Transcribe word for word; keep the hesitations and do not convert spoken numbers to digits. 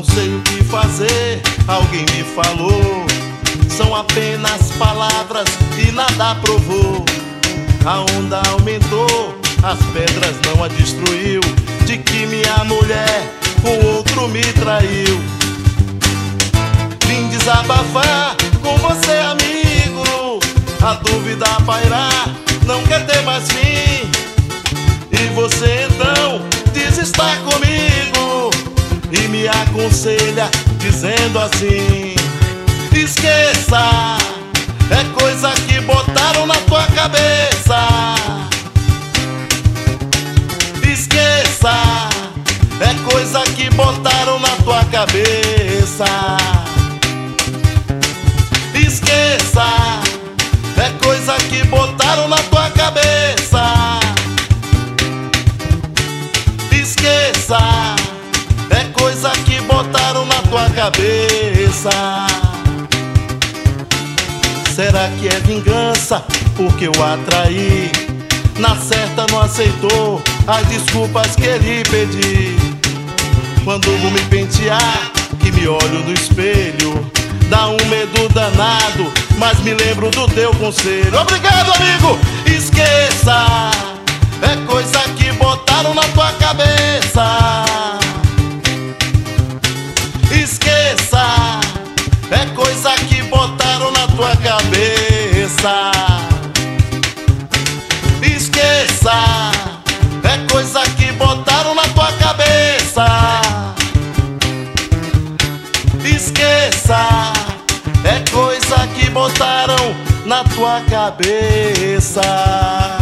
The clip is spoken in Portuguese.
Não sei o que fazer, alguém me falou. São apenas palavras e nada provou. A onda aumentou, as pedras não a destruiu. De que minha mulher com outro me traiu. Vim desabafar com você, amigo. A dúvida a pairar, não quer ter mais fim. E você então diz estar comigo e me aconselha dizendo assim: esqueça, é coisa que botaram na tua cabeça. Esqueça, é coisa que botaram na tua cabeça. Esqueça, é coisa que botaram na tua cabeça. Esqueça, é coisa que botaram na tua cabeça. Será que é vingança porque eu atraí? Na certa não aceitou as desculpas que lhe pedi. Quando vou me pentear, que me olho no espelho, dá um medo danado, mas me lembro do teu conselho. Obrigado, amigo! Esqueça, é coisa que botaram na tua cabeça. Esqueça, é coisa que botaram na tua cabeça. Esqueça, é coisa que botaram na tua cabeça. Esqueça, é coisa que botaram na tua cabeça.